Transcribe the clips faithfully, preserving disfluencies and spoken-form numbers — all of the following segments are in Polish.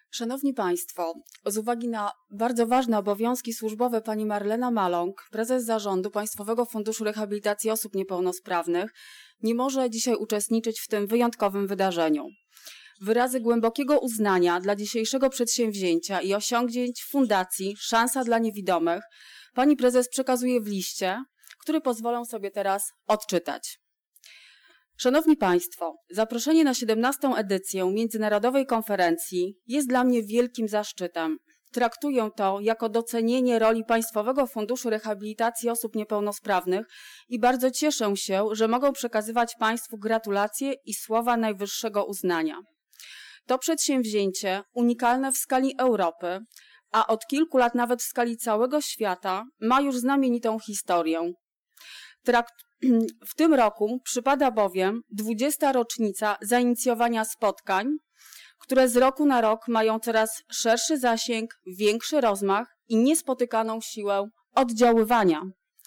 Szanowni Państwo, z uwagi na bardzo ważne obowiązki służbowe pani Marlena Maląg, prezes zarządu Państwowego Funduszu Rehabilitacji Osób Niepełnosprawnych, nie może dzisiaj uczestniczyć w tym wyjątkowym wydarzeniu. Wyrazy głębokiego uznania dla dzisiejszego przedsięwzięcia i osiągnięć Fundacji Szansa dla Niewidomych pani prezes przekazuje w liście, który pozwolę sobie teraz odczytać. Szanowni Państwo, zaproszenie na siedemnastą edycję międzynarodowej konferencji jest dla mnie wielkim zaszczytem. Traktuję to jako docenienie roli Państwowego Funduszu Rehabilitacji Osób Niepełnosprawnych i bardzo cieszę się, że mogę przekazywać Państwu gratulacje i słowa najwyższego uznania. To przedsięwzięcie unikalne w skali Europy, a od kilku lat nawet w skali całego świata, ma już znamienitą historię. Trakt W tym roku przypada bowiem dwudziesta rocznica zainicjowania spotkań, które z roku na rok mają coraz szerszy zasięg, większy rozmach i niespotykaną siłę oddziaływania.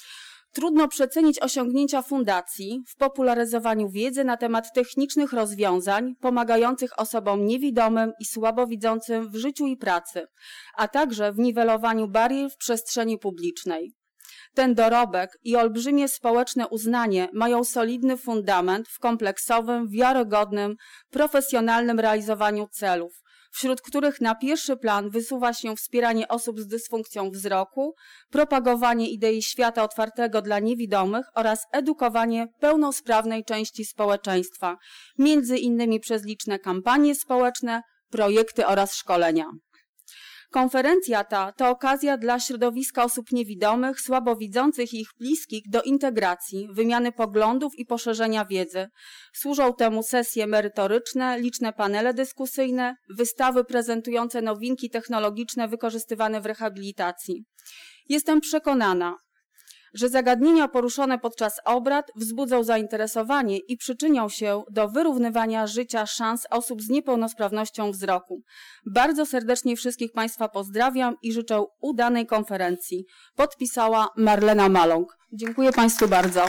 Trudno przecenić osiągnięcia fundacji w popularyzowaniu wiedzy na temat technicznych rozwiązań pomagających osobom niewidomym i słabowidzącym w życiu i pracy, a także w niwelowaniu barier w przestrzeni publicznej. Ten dorobek i olbrzymie społeczne uznanie mają solidny fundament w kompleksowym, wiarygodnym, profesjonalnym realizowaniu celów, wśród których na pierwszy plan wysuwa się wspieranie osób z dysfunkcją wzroku, propagowanie idei świata otwartego dla niewidomych oraz edukowanie pełnosprawnej części społeczeństwa, między innymi przez liczne kampanie społeczne, projekty oraz szkolenia. Konferencja ta to okazja dla środowiska osób niewidomych, słabowidzących i ich bliskich do integracji, wymiany poglądów i poszerzenia wiedzy. Służą temu sesje merytoryczne, liczne panele dyskusyjne, wystawy prezentujące nowinki technologiczne wykorzystywane w rehabilitacji. Jestem przekonana, że zagadnienia poruszone podczas obrad wzbudzą zainteresowanie i przyczynią się do wyrównywania życia szans osób z niepełnosprawnością wzroku. Bardzo serdecznie wszystkich Państwa pozdrawiam i życzę udanej konferencji. Podpisała Marlena Maląg. Dziękuję Państwu bardzo.